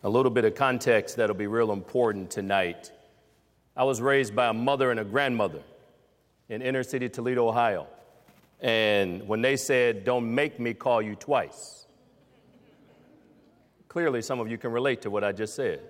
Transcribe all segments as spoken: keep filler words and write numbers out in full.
A little bit of context that'll be real important tonight. I was raised by a mother and a grandmother in inner city Toledo, Ohio. And when they said, "Don't make me call you twice," clearly some of you can relate to what I just said.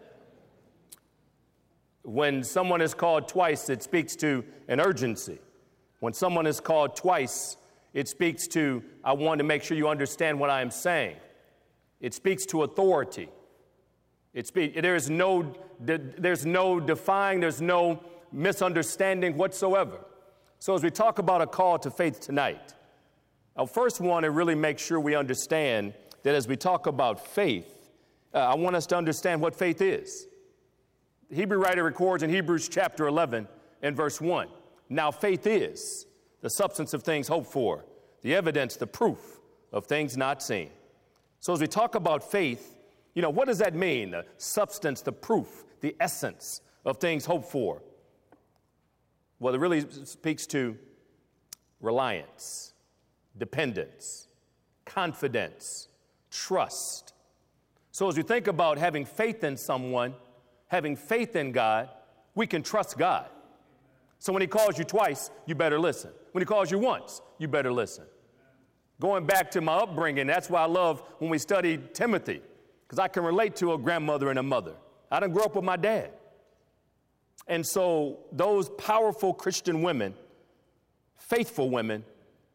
When someone is called twice, it speaks to an urgency. When someone is called twice, it speaks to, I want to make sure you understand what I am saying. It speaks to authority. It speak, there is no, there's no defying, there's no misunderstanding whatsoever. So as we talk about a call to faith tonight, I first want to really make sure we understand that as we talk about faith, uh, I want us to understand what faith is. The Hebrew writer records in Hebrews chapter eleven and verse one, "Now faith is the substance of things hoped for, the evidence, the proof of things not seen." So as we talk about faith, you know, what does that mean? The substance, the proof, the essence of things hoped for. Well, it really speaks to reliance, dependence, confidence, trust. So as we think about having faith in someone, having faith in God, we can trust God. So when he calls you twice, you better listen. When he calls you once, you better listen. Going back to my upbringing, that's why I love when we studied Timothy, because I can relate to a grandmother and a mother. I didn't grow up with my dad. And so those powerful Christian women, faithful women,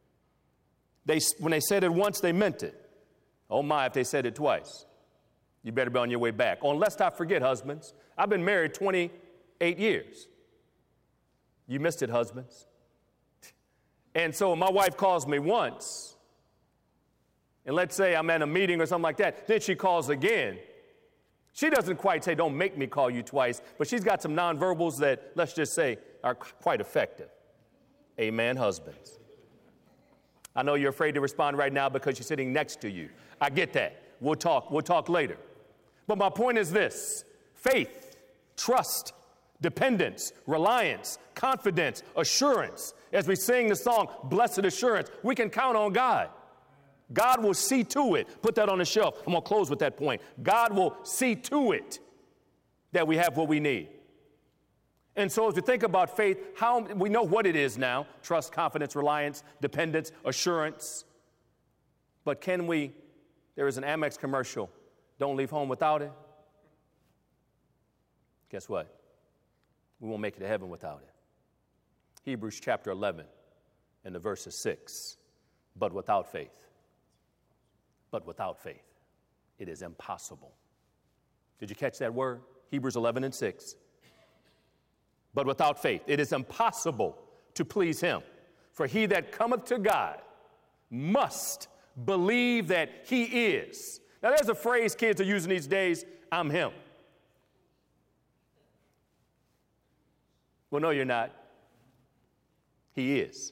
they when they said it once, they meant it. Oh my, if they said it twice, you better be on your way back. Oh, lest I forget, husbands, I've been married twenty-eight years. You missed it, husbands. And so my wife calls me once, and let's say I'm at a meeting or something like that, then she calls again. She doesn't quite say, "Don't make me call you twice," but she's got some nonverbals that, let's just say, are quite effective. Amen, husbands. I know you're afraid to respond right now because she's sitting next to you. I get that. We'll talk. We'll talk later. But my point is this: faith, trust, dependence, reliance, confidence, assurance. As we sing the song, "Blessed Assurance," we can count on God. God will see to it. Put that on the shelf. I'm going to close with that point. God will see to it that we have what we need. And so as we think about faith, how we know what it is now: trust, confidence, reliance, dependence, assurance. But can we, there is an Amex commercial, "Don't leave home without it." Guess what? We won't make it to heaven without it. Hebrews chapter eleven and the verse is six. But without faith, but without faith, it is impossible. Did you catch that word? Hebrews eleven and six. But without faith, it is impossible to please him. For he that cometh to God must believe that he is. Now there's a phrase kids are using these days: "I'm him." Well, no, you're not. He is.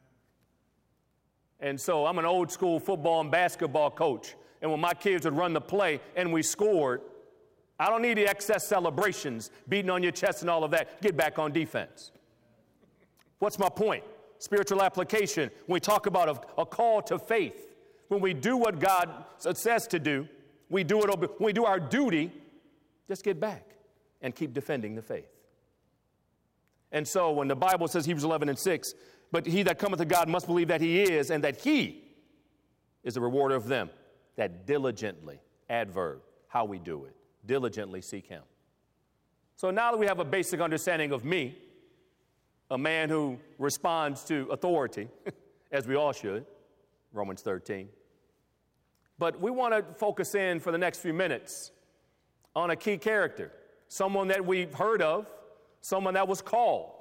And so I'm an old school football and basketball coach. And when my kids would run the play and we scored, I don't need the excess celebrations, beating on your chest and all of that. Get back on defense. What's my point? Spiritual application. When we talk about a, a call to faith, when we do what God says to do, we do it. When we do our duty, just get back and keep defending the faith. And so when the Bible says, Hebrews eleven and six, "But he that cometh to God must believe that he is, and that he is the rewarder of them that diligently," adverb, how we do it, diligently seek him. So now that we have a basic understanding of me, a man who responds to authority, as we all should, Romans thirteen. But we want to focus in for the next few minutes on a key character, someone that we've heard of, someone that was called.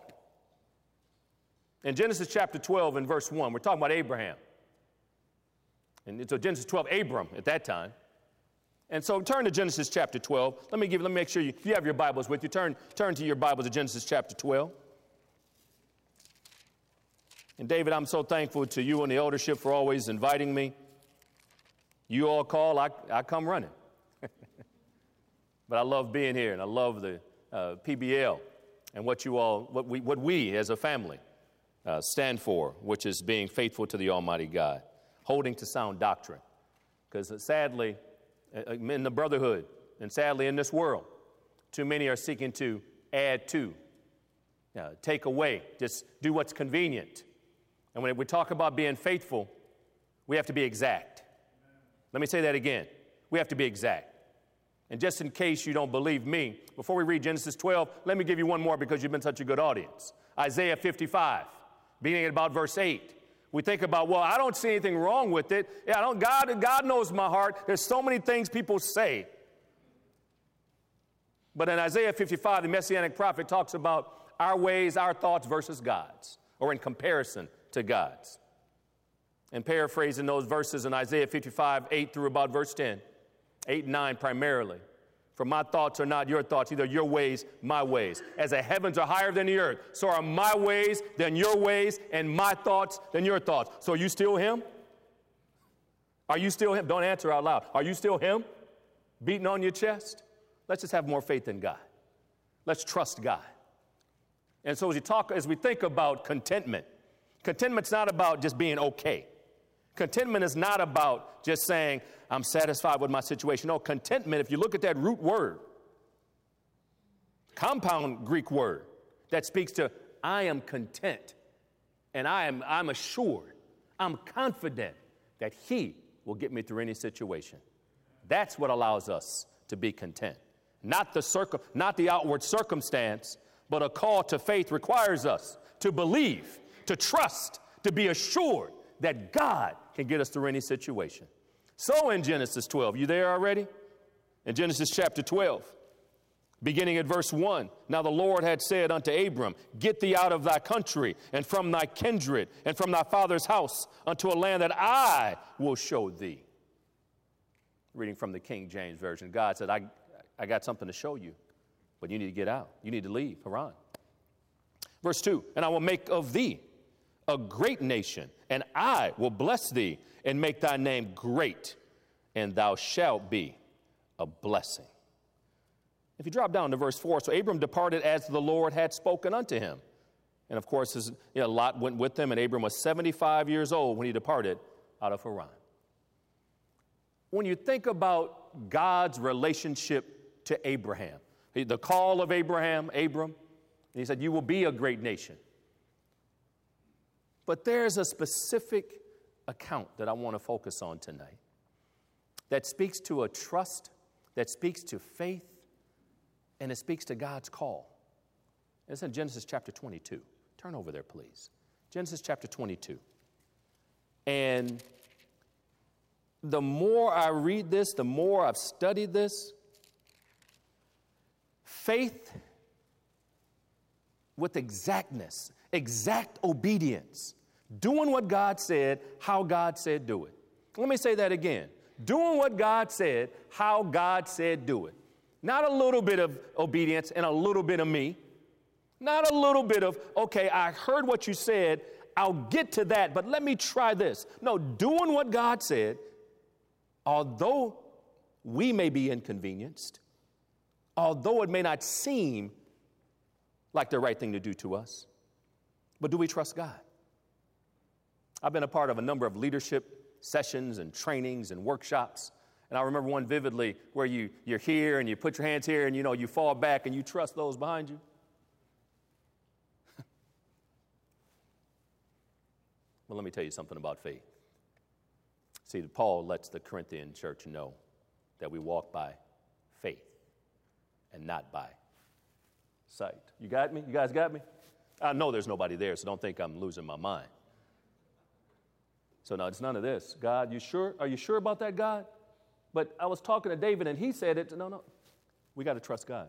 In Genesis chapter twelve and verse one, we're talking about Abraham. And so Genesis twelve, Abram at that time. And so turn to Genesis chapter twelve. Let me give, let me make sure you, if you have your Bibles with you, turn, turn to your Bibles to Genesis chapter twelve. And David, I'm so thankful to you and the eldership for always inviting me. You all call, I, I come running. But I love being here, and I love the uh, P B L and what you all, what we, what we as a family uh, stand for, which is being faithful to the Almighty God, holding to sound doctrine. Because sadly, in the brotherhood, And sadly, in this world, too many are seeking to add to, uh, take away, just do what's convenient. And when we talk about being faithful, we have to be exact. Let me say that again. We have to be exact. And just in case you don't believe me, before we read Genesis twelve, let me give you one more because you've been such a good audience. Isaiah fifty-five, beginning at about verse eight. We think about, well, I don't see anything wrong with it. Yeah, I don't, God, God knows my heart. There's so many things people say. But in Isaiah fifty-five, the Messianic prophet talks about our ways, our thoughts versus God's, or in comparison to God's. And paraphrasing those verses in Isaiah fifty-five, eight through about verse ten, eight and nine primarily. For my thoughts are not your thoughts, either your ways, my ways. As the heavens are higher than the earth, so are my ways than your ways, and my thoughts than your thoughts. So are you still him? Are you still him? Don't answer out loud. Are you still him? Beating on your chest? Let's just have more faith in God. Let's trust God. And so as we talk, as we think about contentment, contentment's not about just being okay. Contentment is not about just saying, I'm satisfied with my situation. No, contentment, if you look at that root word, compound Greek word that speaks to, I am content, and I am I'm assured, I'm confident that he will get me through any situation. That's what allows us to be content. Not the circum, not the outward circumstance, but a call to faith requires us to believe, to trust, to be assured that God can get us through any situation. So in Genesis twelve, you there already? In Genesis chapter twelve, beginning at verse one, now the Lord had said unto Abram, get thee out of thy country and from thy kindred and from thy father's house unto a land that I will show thee. Reading from the King James Version, God said, I, I got something to show you, but you need to get out. You need to leave Haran. Verse two, and I will make of thee a great nation, and I will bless thee and make thy name great, and thou shalt be a blessing. If you drop down to verse four, so Abram departed as the Lord had spoken unto him. And of course, his, you know, Lot went with him, and Abram was seventy-five years old when he departed out of Haran. When you think about God's relationship to Abraham, the call of Abraham, Abram, he said, you will be a great nation. But there's a specific account that I want to focus on tonight that speaks to a trust, that speaks to faith, and it speaks to God's call. It's in Genesis chapter twenty-two. Turn over there, please. Genesis chapter twenty-two. And the more I read this, the more I've studied this, faith with exactness, exact obedience, doing what God said, how God said do it. Let me say that again. Doing what God said, how God said do it. Not a little bit of obedience and a little bit of me. Not a little bit of, okay, I heard what you said, I'll get to that, but let me try this. No, doing what God said, although we may be inconvenienced, although it may not seem like the right thing to do to us, but do we trust God? I've been a part of a number of leadership sessions and trainings and workshops, and I remember one vividly where you, you're here and you put your hands here and, you know, you fall back and you trust those behind you. Well, let me tell you something about faith. See, Paul lets the Corinthian church know that we walk by faith and not by sight. You got me? You guys got me? I know there's nobody there, so don't think I'm losing my mind. So no, it's none of this. God, you sure? Are you sure about that, God? But I was talking to David, and he said it. No, no. We got to trust God.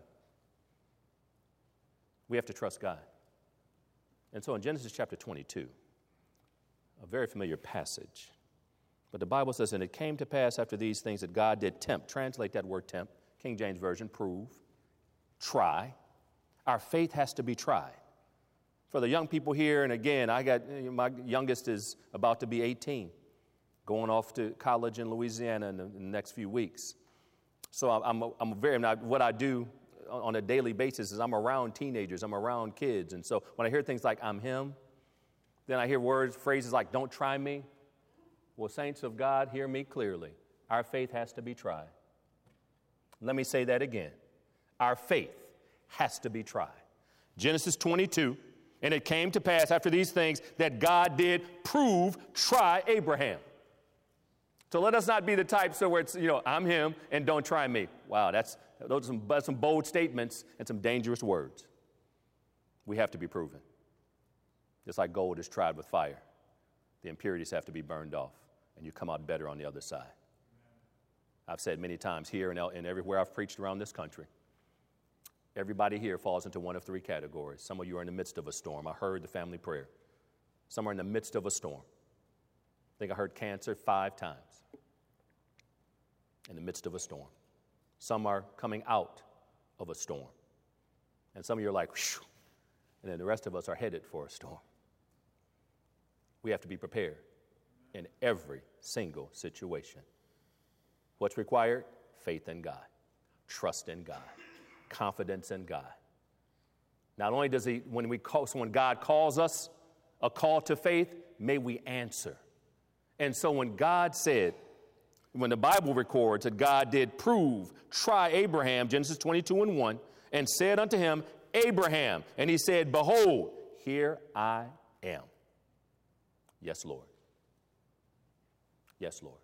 We have to trust God. And so in Genesis chapter twenty-two, a very familiar passage, but the Bible says, and it came to pass after these things that God did tempt. Translate that word tempt. King James Version, prove, try. Our faith has to be tried. For the young people here, and again, I got, my youngest is about to be eighteen, going off to college in Louisiana in the, in the next few weeks. So I'm, I'm very, what I do on a daily basis is I'm around teenagers, I'm around kids. And so when I hear things like, I'm him, then I hear words, phrases like, don't try me. Well, saints of God, hear me clearly. Our faith has to be tried. Let me say that again. Our faith has to be tried. Genesis twenty-two, and it came to pass after these things that God did prove, try Abraham. So let us not be the type so where it's, you know, I'm him and don't try me. Wow, that's those are some, that's some bold statements and some dangerous words. We have to be proven. Just like gold is tried with fire, the impurities have to be burned off, and you come out better on the other side. I've said many times here and, and everywhere I've preached around this country, everybody here falls into one of three categories. Some of you are in the midst of a storm. I heard the family prayer. Some are in the midst of a storm. I think I heard cancer five times. In the midst of a storm. Some are coming out of a storm. And some of you are like, whew, and then the rest of us are headed for a storm. We have to be prepared in every single situation. What's required? Faith in God, trust in God, confidence in God. Not only does he, when we call, so when God calls us a call to faith, may we answer. And so when God said, when the Bible records that God did prove, try Abraham, Genesis twenty-two and one, and said unto him, Abraham, and he said, behold, here I am. Yes, Lord. Yes, Lord.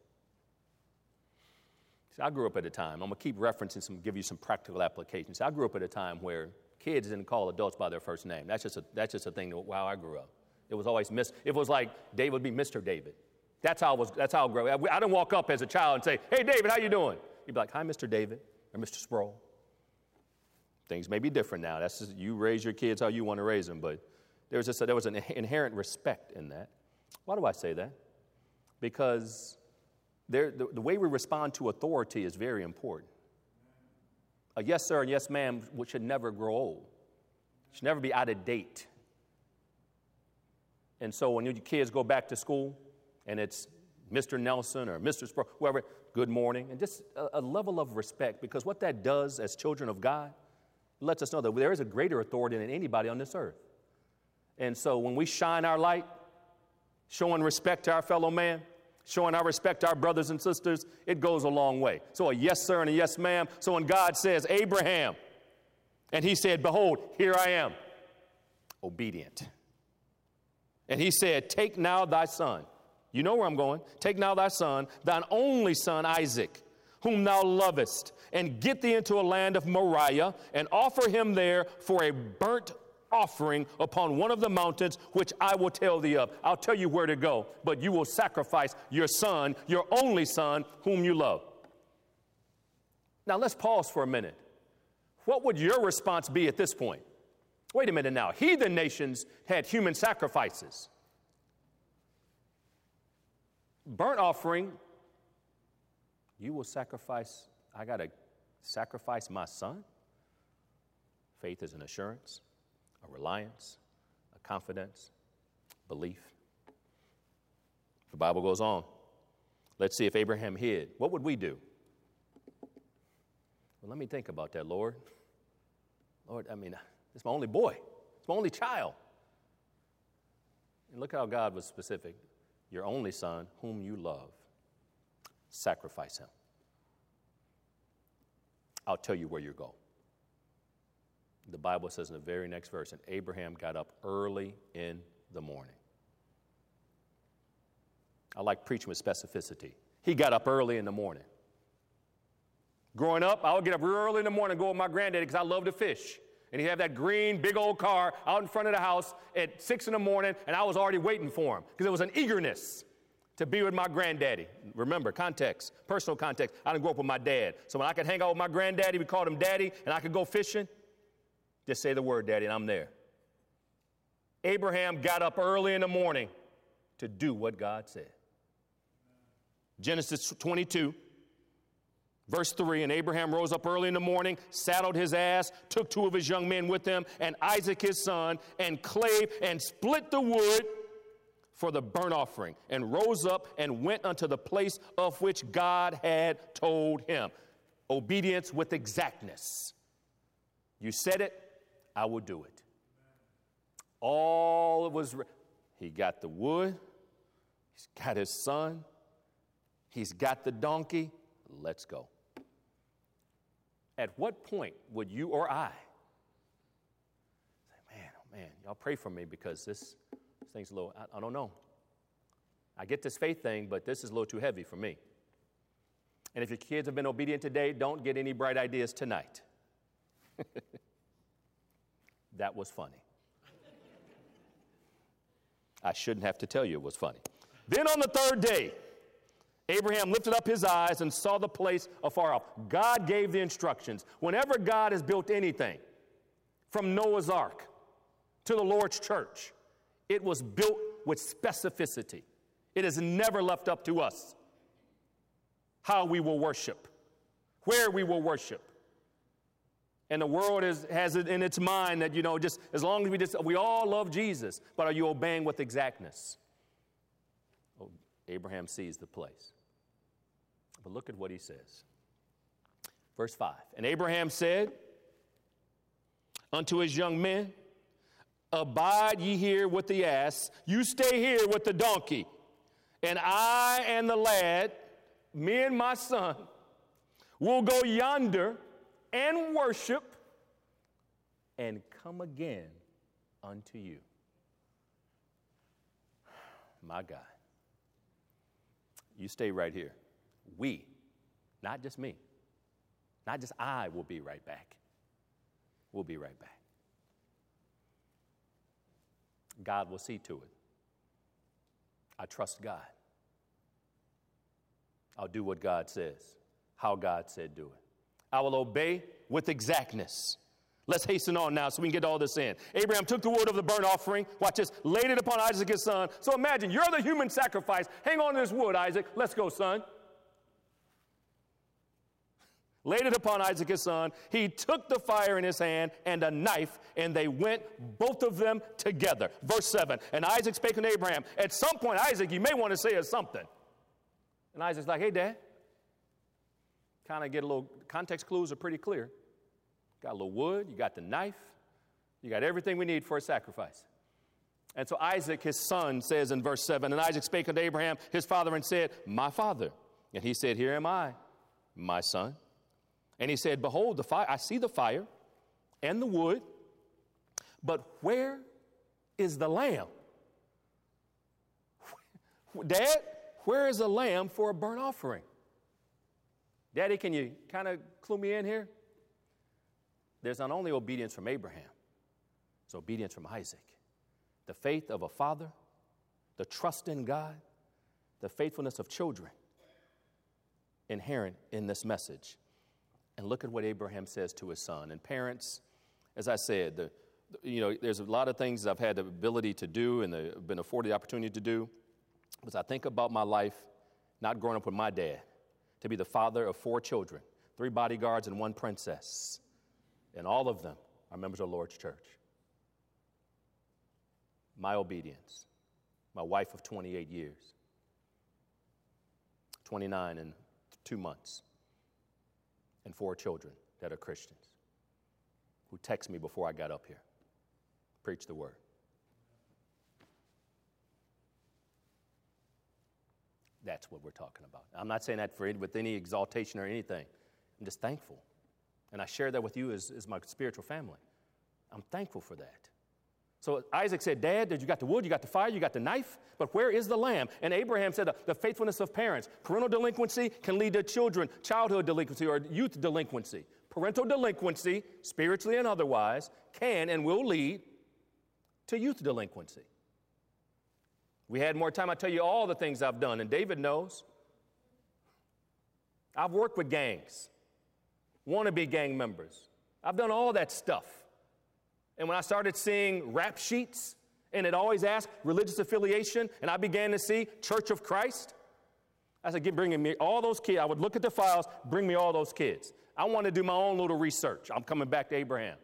See, I grew up at a time, I'm going to keep referencing some, give you some practical applications. I grew up at a time where kids didn't call adults by their first name. That's just a, that's just a thing, that, wow, I grew up. It was always, miss, it was like David would be Mister David. That's how I was, that's how I grew up. I didn't walk up as a child and say, hey, David, how you doing? You'd be like, hi, Mister David, or Mister Sproul. Things may be different now. That's just, you raise your kids how you want to raise them, but there was, just a, there was an inherent respect in that. Why do I say that? Because there, the, the way we respond to authority is very important. A yes, sir, and yes, ma'am should never grow old. Should never be out of date. And so when your kids go back to school, and it's Mister Nelson or Mister Sproul, whoever, good morning, and just a, a level of respect, because what that does as children of God lets us know that there is a greater authority than anybody on this earth. And so when we shine our light, showing respect to our fellow man, showing our respect to our brothers and sisters, it goes a long way. So a yes, sir, and a yes, ma'am. So when God says, Abraham, and he said, behold, here I am, obedient. And he said, take now thy son. You know where I'm going. Take now thy son, thine only son Isaac, whom thou lovest, and get thee into a land of Moriah, and offer him there for a burnt offering upon one of the mountains, which I will tell thee of. I'll tell you where to go, but you will sacrifice your son, your only son, whom you love. Now let's pause for a minute. What would your response be at this point? Wait a minute now. Heathen nations had human sacrifices. Burnt offering, you will sacrifice, I got to sacrifice my son? Faith is an assurance, a reliance, a confidence, belief. The Bible goes on. Let's see if Abraham hid. What would we do? Well, let me think about that, Lord. Lord, I mean, it's my only boy. It's my only child. And look how God was specific. Your only son, whom you love, sacrifice him. I'll tell you where you go. The Bible says in the very next verse, and Abraham got up early in the morning. I like preaching with specificity. He got up early in the morning. Growing up, I would get up real early in the morning and go with my granddaddy because I love to fish. And he'd have that green, big old car out in front of the house at six in the morning, and I was already waiting for him because there was an eagerness to be with my granddaddy. Remember, context, personal context. I didn't grow up with my dad. So when I could hang out with my granddaddy, we called him Daddy, and I could go fishing, just say the word, Daddy, and I'm there. Abraham got up early in the morning to do what God said. Genesis twenty-two. Verse three, and Abraham rose up early in the morning, saddled his ass, took two of his young men with him, and Isaac his son, and clave and split the wood for the burnt offering, and rose up and went unto the place of which God had told him. Obedience with exactness. You said it, I will do it. All was, re- he got the wood, he's got his son, he's got the donkey, let's go. At what point would you or I say, man, oh man, y'all pray for me because this, this thing's a little, I, I don't know. I get this faith thing, but this is a little too heavy for me. And if your kids have been obedient today, don't get any bright ideas tonight. That was funny. I shouldn't have to tell you it was funny. Then on the third day, Abraham lifted up his eyes and saw the place afar off. God gave the instructions. Whenever God has built anything, from Noah's Ark to the Lord's church, it was built with specificity. It is never left up to us how we will worship, where we will worship. And the world is, has it in its mind that, you know, just as long as we just, we all love Jesus, but are you obeying with exactness? Oh, Abraham sees the place. But look at what he says. Verse five, and Abraham said unto his young men, abide ye here with the ass, you stay here with the donkey, and I and the lad, me and my son, will go yonder and worship and come again unto you. My God. You stay right here. We, not just me, not just I, will be right back. We'll be right back. God will see to it. I trust God. I'll do what God says, how God said do it. I will obey with exactness. Let's hasten on now so we can get all this in. Abraham took the wood of the burnt offering, watch this, laid it upon Isaac his son. So imagine, you're the human sacrifice. Hang on to this wood, Isaac. Let's go, son. Laid it upon Isaac his son. He took the fire in his hand and a knife, and they went, both of them, together. Verse seven, and Isaac spake unto Abraham. At some point, Isaac, you may want to say us something. And Isaac's like, hey, Dad. Kind of get a little, context clues are pretty clear. Got a little wood, you got the knife, you got everything we need for a sacrifice. And so Isaac, his son, says in verse seven, and Isaac spake unto Abraham, his father, and said, my father. And he said, here am I, my son. And he said, behold, the fire, I see the fire and the wood, but where is the lamb? Dad, where is the lamb for a burnt offering? Daddy, can you kind of clue me in here? There's not only obedience from Abraham, it's obedience from Isaac. The faith of a father, the trust in God, the faithfulness of children inherent in this message. And look at what Abraham says to his son. And parents, as I said, the, you know, there's a lot of things I've had the ability to do and the, been afforded the opportunity to do. As I think about my life, not growing up with my dad, to be the father of four children, three bodyguards and one princess, and all of them are members of the Lord's church. My obedience, my wife of twenty-eight years, twenty-nine in two months, and four children that are Christians who text me before I got up here, preach the word. That's what we're talking about. I'm not saying that for with any exaltation or anything. I'm just thankful. And I share that with you as, as my spiritual family. I'm thankful for that. So Isaac said, Dad, did you got the wood, you got the fire, you got the knife, but where is the lamb? And Abraham said, the faithfulness of parents. Parental delinquency can lead to children, childhood delinquency or youth delinquency. Parental delinquency, spiritually and otherwise, can and will lead to youth delinquency. We had more time, I tell you all the things I've done, and David knows. I've worked with gangs, wannabe gang members. I've done all that stuff. And when I started seeing rap sheets, and it always asked religious affiliation, and I began to see Church of Christ, I said, "Get bringing me all those kids." I would look at the files, bring me all those kids. I want to do my own little research. I'm coming back to Abraham.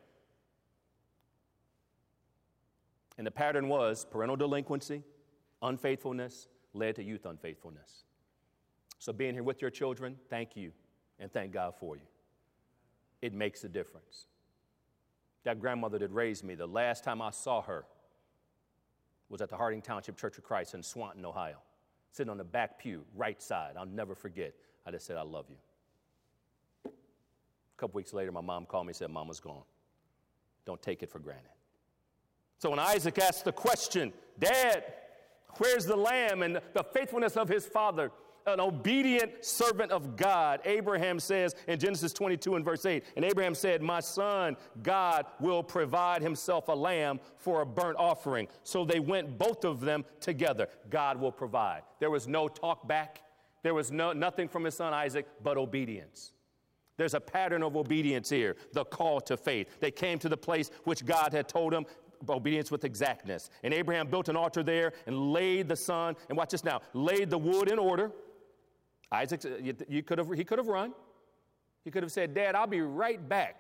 And the pattern was parental delinquency, unfaithfulness led to youth unfaithfulness. So being here with your children, thank you, and thank God for you. It makes a difference. That grandmother that raised me, the last time I saw her was at the Harding Township Church of Christ in Swanton, Ohio, sitting on the back pew, right side. I'll never forget. I just said, I love you. couple weeks later, my mom called me and said, Mama's gone. Don't take it for granted. So when Isaac asked the question, Dad, where's the lamb? And the faithfulness of his father, an obedient servant of God, Abraham says in Genesis twenty-two and verse eight, and Abraham said, my son, God will provide himself a lamb for a burnt offering. So they went, both of them together. God will provide. There was no talk back. There was no nothing from his son Isaac but obedience. There's a pattern of obedience here, the call to faith. They came to the place which God had told them, obedience with exactness. And Abraham built an altar there and laid the son, and watch this now, laid the wood in order. Isaac, you, you could have, he could have run. He could have said, Dad, I'll be right back.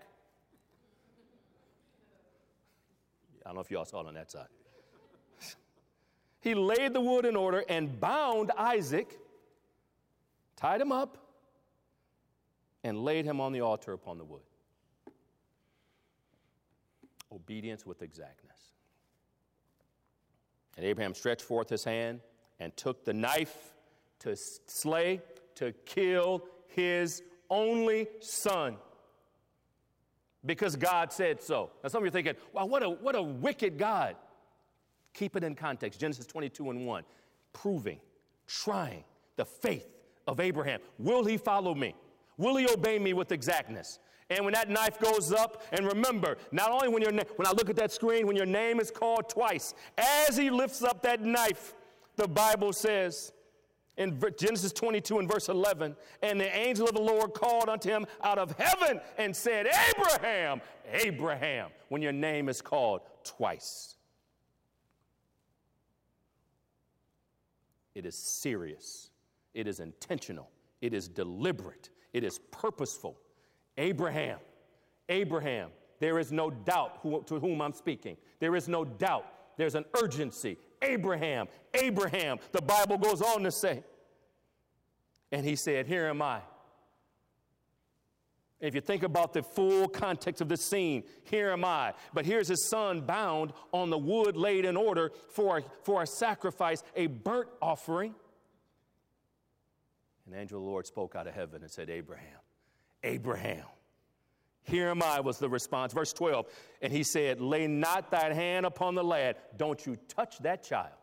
I don't know if y'all saw it on that side. He laid the wood in order and bound Isaac, tied him up, and laid him on the altar upon the wood. Obedience with exactness. And Abraham stretched forth his hand and took the knife to slay, to kill his only son, because God said so. Now some of you are thinking, wow, what a, what a wicked God. Keep it in context. Genesis twenty-two and one, proving, trying the faith of Abraham. Will he follow me? Will he obey me with exactness? And when that knife goes up, and remember, not only when, your na- when I look at that screen, when your name is called twice, as he lifts up that knife, the Bible says in Genesis twenty-two and verse eleven, and the angel of the Lord called unto him out of heaven and said, Abraham, Abraham, when your name is called twice. It is serious. It is intentional. It is deliberate. It is purposeful. Abraham, Abraham, there is no doubt who, to whom I'm speaking. There is no doubt. There's an urgency. Abraham, Abraham, the Bible goes on to say. And he said, here am I. If you think about the full context of the scene, here am I. But here's his son bound on the wood laid in order for, for a sacrifice, a burnt offering. And the angel of the Lord spoke out of heaven and said, Abraham, Abraham, here am I, was the response. Verse twelve, and he said, lay not thy hand upon the lad. Don't you touch that child.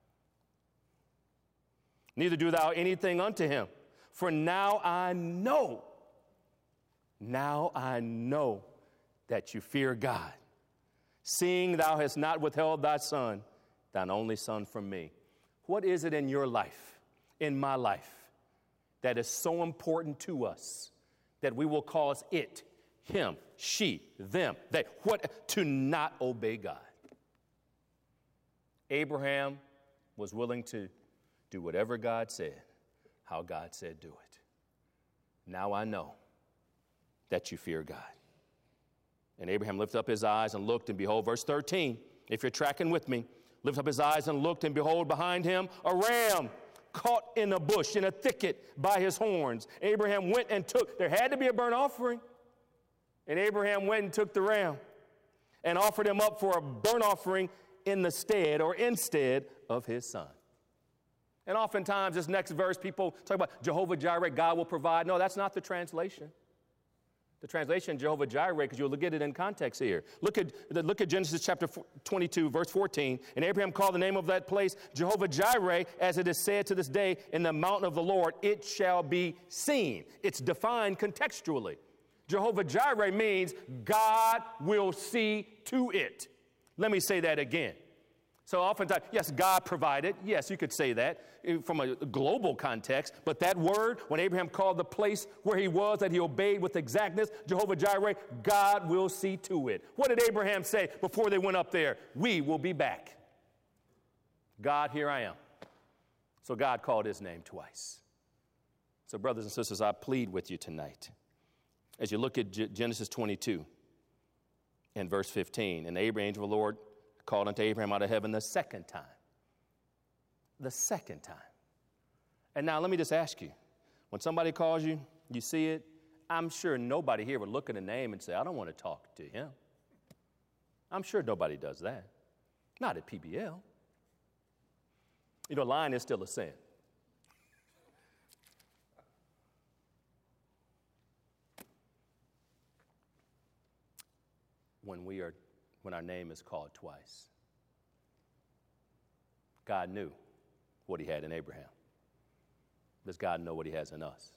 Neither do thou anything unto him. For now I know, now I know that you fear God, seeing thou hast not withheld thy son, thine only son from me. What is it in your life, in my life, that is so important to us that we will cause it, him, she, them, they, what, to not obey God? Abraham was willing to do whatever God said, how God said do it. Now I know that you fear God. And Abraham lifted up his eyes and looked, and behold, verse thirteen, if you're tracking with me, lift up his eyes and looked, and behold, behind him a ram caught in a bush, in a thicket by his horns. Abraham went and took, there had to be a burnt offering. And Abraham went and took the ram and offered him up for a burnt offering in the stead or instead of his son. And oftentimes this next verse, people talk about Jehovah Jireh, God will provide. No, that's not the translation. The translation, Jehovah Jireh, because you'll get it in context here. Look at, look at Genesis chapter twenty-two, verse fourteen. And Abraham called the name of that place Jehovah Jireh, as it is said to this day, in the mountain of the Lord, it shall be seen. It's defined contextually. Jehovah Jireh means God will see to it. Let me say that again. So oftentimes, yes, God provided. Yes, you could say that from a global context. But that word, when Abraham called the place where he was, that he obeyed with exactness, Jehovah Jireh, God will see to it. What did Abraham say before they went up there? We will be back. God, here I am. So God called his name twice. So brothers and sisters, I plead with you tonight. As you look at G- Genesis twenty-two and verse fifteen, and the Abraham, angel of the Lord called unto Abraham out of heaven the second time. The second time. And now let me just ask you, when somebody calls you, you see it, I'm sure nobody here would look at a name and say, I don't want to talk to him. I'm sure nobody does that. Not at P B L. You know, lying is still a sin. when we are, when our name is called twice. God knew what he had in Abraham. Does God know what he has in us?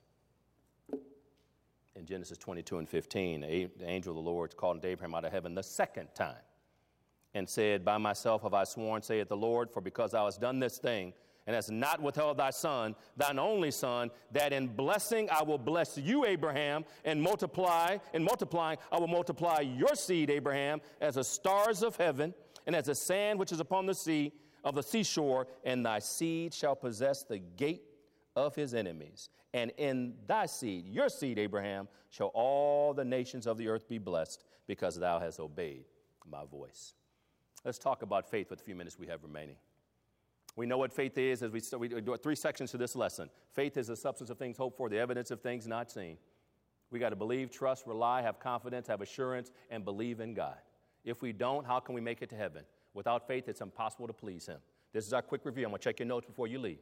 In Genesis twenty-two and fifteen, the angel of the Lord called Abraham out of heaven the second time and said, by myself have I sworn, saith the Lord, for because thou hast done this thing, and hast not withheld thy son, thine only son, that in blessing I will bless you, Abraham, and multiply, and multiplying I will multiply your seed, Abraham, as the stars of heaven, and as the sand which is upon the sea, of the seashore, and thy seed shall possess the gate of his enemies. And in thy seed, your seed, Abraham, shall all the nations of the earth be blessed, because thou hast obeyed my voice. Let's talk about faith with the few minutes we have remaining. We know what faith is as we, so we do three sections to this lesson. Faith is the substance of things hoped for, the evidence of things not seen. We got to believe, trust, rely, have confidence, have assurance, and believe in God. If we don't, how can we make it to heaven? Without faith, it's impossible to please him. This is our quick review. I'm going to check your notes before you leave.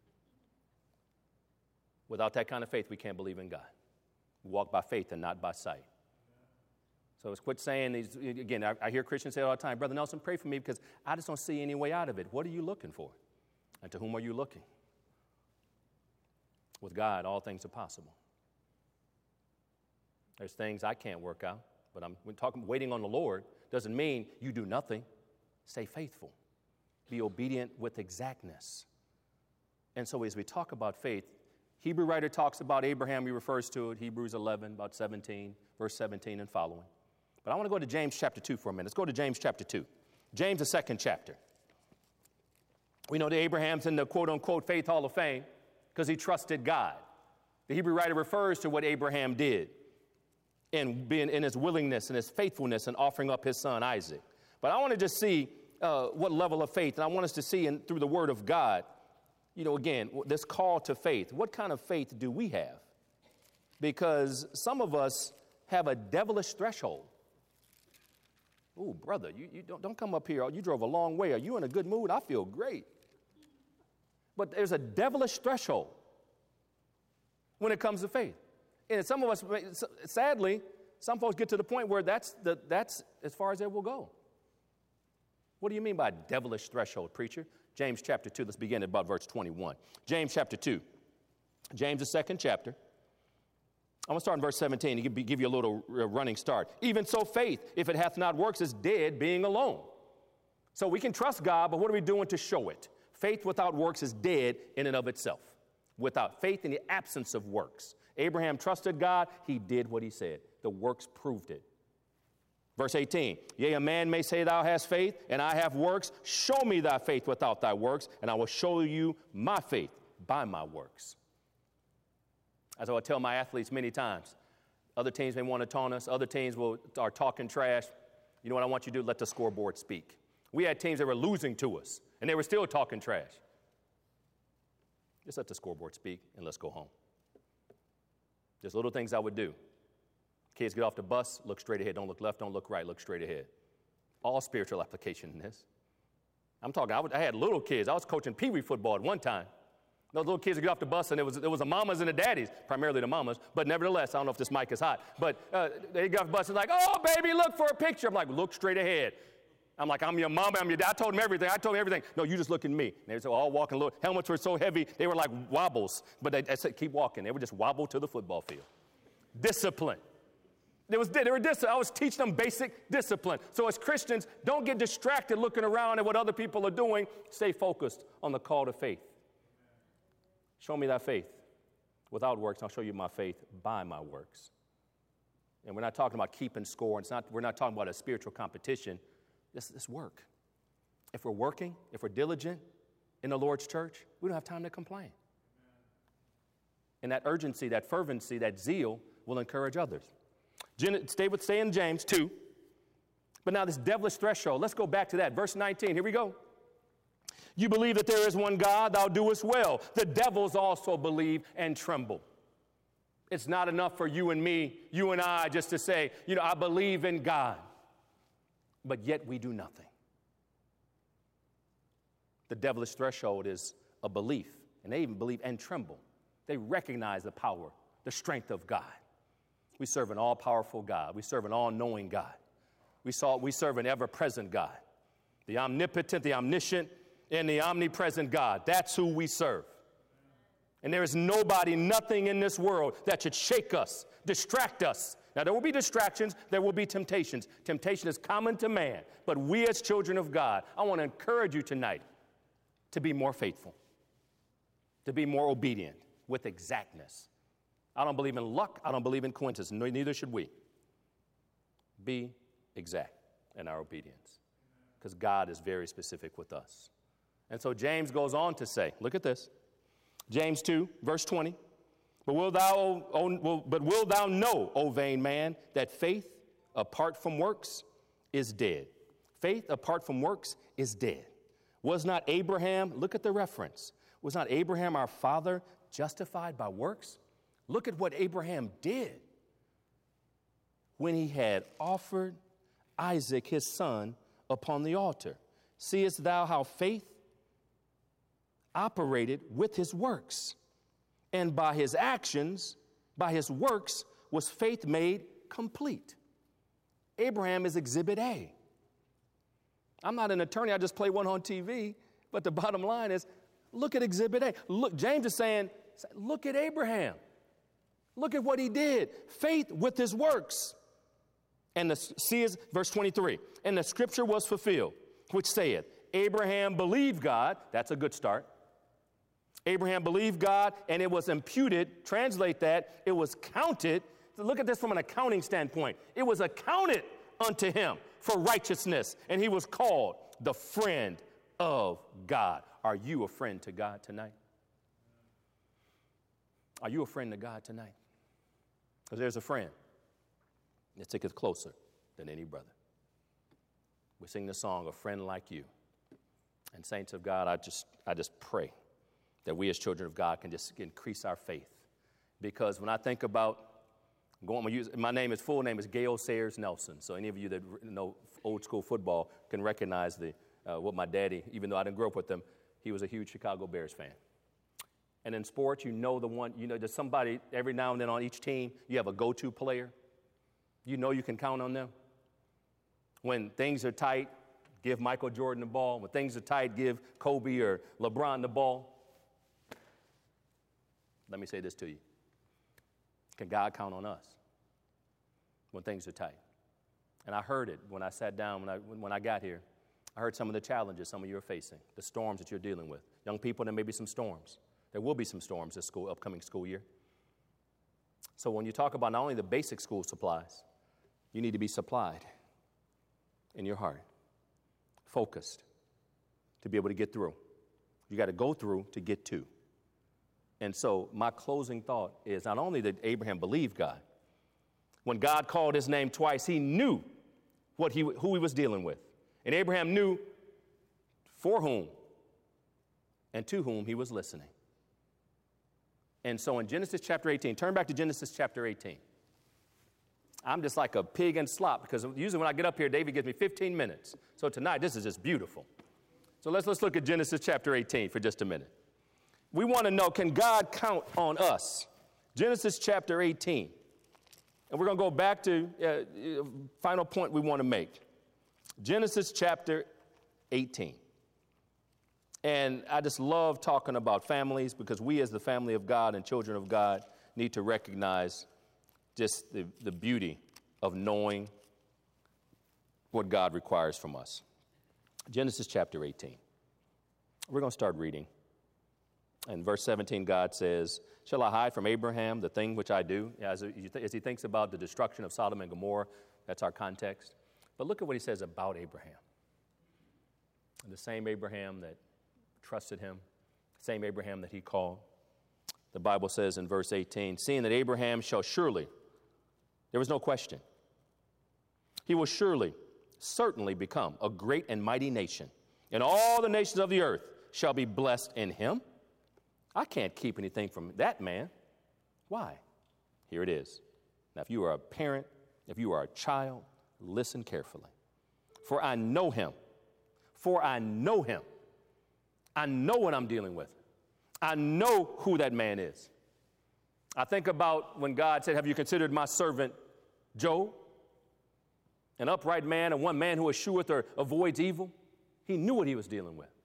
Without that kind of faith, we can't believe in God. We walk by faith and not by sight. So let's quit saying these. Again, I, I hear Christians say all the time, Brother Nelson, pray for me because I just don't see any way out of it. What are you looking for? And to whom are you looking? With God, all things are possible. There's things I can't work out, but I'm talking, waiting on the Lord doesn't mean you do nothing. Stay faithful. Be obedient with exactness. And so as we talk about faith, Hebrew writer talks about Abraham, he refers to it, Hebrews eleven, about seventeen, verse seventeen and following. But I want to go to James chapter two for a minute. Let's go to James chapter two. James, the second chapter. We know that Abraham's in the quote-unquote faith hall of fame because he trusted God. The Hebrew writer refers to what Abraham did in, being, in his willingness and his faithfulness in offering up his son Isaac. But I want to just see uh, what level of faith, and I want us to see in, through the Word of God, you know, again, this call to faith. What kind of faith do we have? Because some of us have a devilish threshold. Oh, brother, you, you don't, don't come up here. You drove a long way. Are you in a good mood? I feel great. But there's a devilish threshold when it comes to faith. And some of us, sadly, some folks get to the point where that's, the, that's as far as they will go. What do you mean by devilish threshold, preacher? James chapter two, let's begin at about verse twenty-one. James chapter two. James, the second chapter. I'm going to start in verse seventeen to give you a little running start. Even so, faith, if it hath not works, is dead, being alone. So we can trust God, but what are we doing to show it? Faith without works is dead in and of itself. Without faith in the absence of works. Abraham trusted God. He did what he said. The works proved it. Verse eighteen, yea, a man may say thou hast faith, and I have works. Show me thy faith without thy works, and I will show you my faith by my works. As I would tell my athletes many times, other teams may want to taunt us. Other teams will, are talking trash. You know what I want you to do? Let the scoreboard speak. We had teams that were losing to us, and they were still talking trash. Just let the scoreboard speak, and let's go home. There's little things I would do. Kids get off the bus, look straight ahead. Don't look left, don't look right, look straight ahead. All spiritual application in this. I'm talking, I, would, I had little kids. I was coaching Pee Wee football at one time. Those little kids would get off the bus, and it was, it was the mamas and the daddies, primarily the mamas, but nevertheless, I don't know if this mic is hot, but uh, they get off the bus and like, oh, baby, look for a picture. I'm like, look straight ahead. I'm like, I'm your mama, I'm your dad. I told them everything. I told them everything. No, you just look at me. And they were all walking. Little, helmets were so heavy, they were like wobbles, but they, I said, keep walking. They would just wobble to the football field. Discipline. There was, they were dis- I was teaching them basic discipline. So as Christians, don't get distracted looking around at what other people are doing. Stay focused on the call to faith. Show me that faith. Without works, I'll show you my faith by my works. And we're not talking about keeping score. It's not, we're not talking about a spiritual competition. This is work. If we're working, if we're diligent in the Lord's church, we don't have time to complain. And that urgency, that fervency, that zeal will encourage others. Stay with stay in James two. But now this devilish threshold, let's go back to that. Verse nineteen, here we go. You believe that there is one God, thou doest well. The devils also believe and tremble. It's not enough for you and me, you and I, just to say, you know, I believe in God. But yet we do nothing. The devilish threshold is a belief, and they even believe and tremble. They recognize the power, the strength of God. We serve an all-powerful God. We serve an all-knowing God. We saw we serve an ever-present God, the omnipotent, the omniscient, and the omnipresent God. That's who we serve. And there is nobody, nothing in this world that should shake us, distract us. Now, there will be distractions. There will be temptations. Temptation is common to man. But we as children of God, I want to encourage you tonight to be more faithful, to be more obedient with exactness. I don't believe in luck. I don't believe in coincidence. No, neither should we. Be exact in our obedience, because God is very specific with us. And so James goes on to say, look at this. James two, verse twenty. But will thou, o, but will thou know, O vain man, that faith apart from works is dead. Faith apart from works is dead. Was not Abraham, look at the reference, was not Abraham our father justified by works? Look at what Abraham did when he had offered Isaac his son upon the altar. Seest thou how faith operated with his works? And by his actions, by his works, was faith made complete. Abraham is exhibit A. I'm not an attorney, I just play one on T V, but the bottom line is, look at exhibit A. Look, James is saying, look at Abraham. Look at what he did. Faith with his works. And the, see his, verse twenty-three, and the scripture was fulfilled, which saith, Abraham believed God. That's a good start. Abraham believed God, and it was imputed. Translate that. It was counted. Look at this from an accounting standpoint. It was accounted unto him for righteousness, and he was called the friend of God. Are you a friend to God tonight? Are you a friend to God tonight? Because there's a friend that sticketh closer than any brother. We sing the song, A Friend Like You. And saints of God, I just, I just pray that we as children of God can just increase our faith. Because when I think about going, use, my name is, full name is Gale Sayers Nelson. So any of you that know old school football can recognize the uh, what my daddy, even though I didn't grow up with him, he was a huge Chicago Bears fan. And in sports, you know the one, you know, there's somebody every now and then on each team, you have a go-to player. You know you can count on them. When things are tight, give Michael Jordan the ball. When things are tight, give Kobe or LeBron the ball. Let me say this to you. Can God count on us when things are tight? And I heard it when I sat down, when I, when I got here. I heard some of the challenges some of you are facing, the storms that you're dealing with. Young people, there may be some storms. There will be some storms this school, upcoming school year. So when you talk about not only the basic school supplies, you need to be supplied in your heart, focused, to be able to get through. You got to go through to get to. And so my closing thought is not only did Abraham believe God, when God called his name twice, he knew what he, who he was dealing with. And Abraham knew for whom and to whom he was listening. And so in Genesis chapter eighteen, turn back to Genesis chapter eighteen. I'm just like a pig in slop because usually when I get up here, David gives me fifteen minutes. So tonight, this is just beautiful. So let's, let's look at Genesis chapter eighteen for just a minute. We want to know, can God count on us? Genesis chapter eighteen. And we're going to go back to uh, final point we want to make. Genesis chapter eighteen. And I just love talking about families because we as the family of God and children of God need to recognize just the, the beauty of knowing what God requires from us. Genesis chapter eighteen. We're going to start reading. In verse seventeen, God says, shall I hide from Abraham the thing which I do? As, as he thinks about the destruction of Sodom and Gomorrah, that's our context. But look at what he says about Abraham. The same Abraham that trusted him, the same Abraham that he called. The Bible says in verse eighteen, seeing that Abraham shall surely, there was no question, he will surely, certainly become a great and mighty nation, and all the nations of the earth shall be blessed in him. I can't keep anything from that man. Why? Here it is. Now, if you are a parent, if you are a child, listen carefully. For I know him. For I know him. I know what I'm dealing with. I know who that man is. I think about when God said, have you considered my servant Job? an upright man and one man who escheweth or avoids evil. He knew what he was dealing with.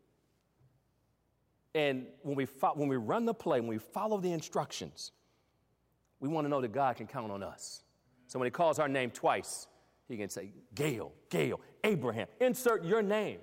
And when we, fo- when we run the play, when we follow the instructions, we want to know that God can count on us. So when he calls our name twice, he can say, Gail, Gail, Abraham, insert your name.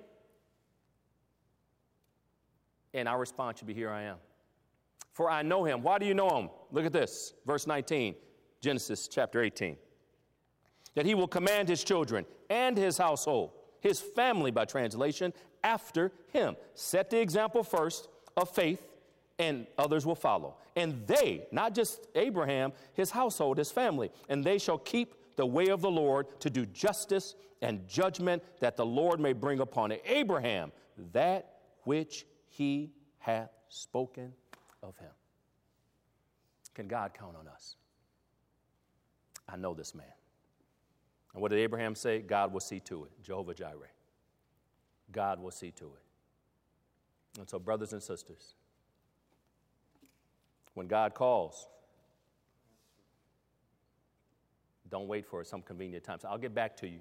And our response should be, here I am. For I know him. Why do you know him? Look at this, verse nineteen, Genesis chapter eighteen. That he will command his children and his household, his family by translation, after him. Set the example first of faith, and others will follow. And they, not just Abraham, his household, his family, and they shall keep the way of the Lord to do justice and judgment, that the Lord may bring upon Abraham that which he hath spoken of him. Can God count on us? I know this man. And what did Abraham say? God will see to it. Jehovah Jireh. God will see to it. And so, brothers and sisters, when God calls, don't wait for some convenient time. So I'll get back to you.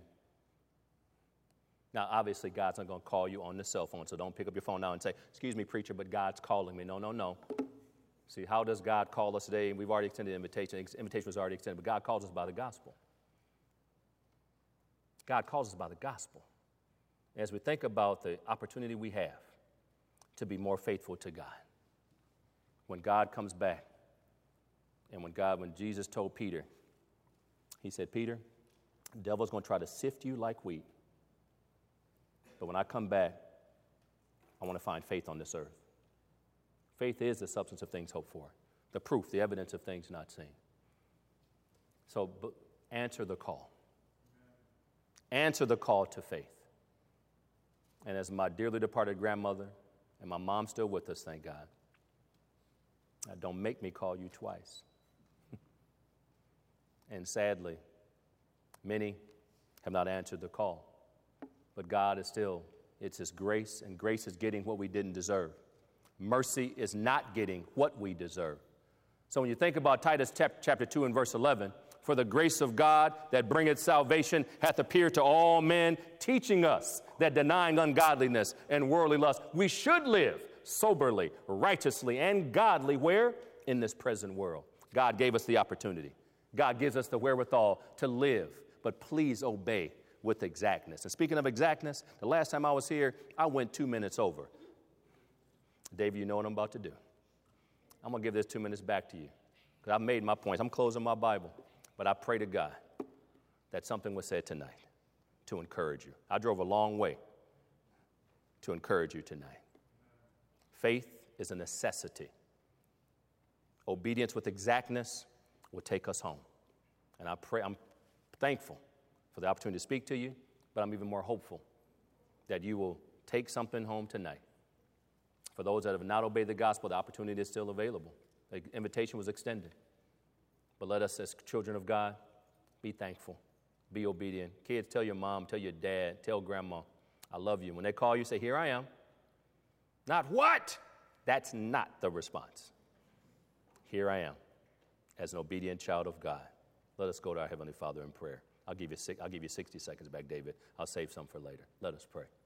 Now, obviously, God's not going to call you on the cell phone, so don't pick up your phone now and say, excuse me, preacher, but God's calling me. No, no, no. See, how does God call us today? And we've already extended the invitation. The invitation was already extended, but God calls us by the gospel. God calls us by the gospel. As we think about the opportunity we have to be more faithful to God, when God comes back, and when God, when Jesus told Peter, he said, Peter, the devil's going to try to sift you like wheat. But when I come back, I want to find faith on this earth. Faith is the substance of things hoped for, the proof, the evidence of things not seen. So b- answer the call. Answer the call to faith. And as my dearly departed grandmother and my mom still with us, thank God, uh, don't make me call you twice. And sadly, many have not answered the call. But God is still, it's His grace, and grace is getting what we didn't deserve. Mercy is not getting what we deserve. So when you think about Titus chapter two and verse eleven, for the grace of God that bringeth salvation hath appeared to all men, teaching us that denying ungodliness and worldly lust, we should live soberly, righteously, and godly. Where? In this present world. God gave us the opportunity. God gives us the wherewithal to live, but please obey with exactness. And speaking of exactness, the last time I was here, I went two minutes over. David, you know what I'm about to do. I'm going to give this two minutes back to you, because I've made my points. I'm closing my Bible, but I pray to God that something was said tonight to encourage you. I drove a long way to encourage you tonight. Faith is a necessity. Obedience with exactness will take us home. And I pray, I'm thankful for the opportunity to speak to you, but I'm even more hopeful that you will take something home tonight. For those that have not obeyed the gospel, the opportunity is still available. The invitation was extended. But let us, as children of God, be thankful, be obedient. Kids, tell your mom, tell your dad, tell grandma, I love you. When they call you, say, here I am. Not what? That's not the response. Here I am, as an obedient child of God. Let us go to our Heavenly Father in prayer. I'll give you, I'll give you sixty seconds back, David. I'll save some for later. Let us pray.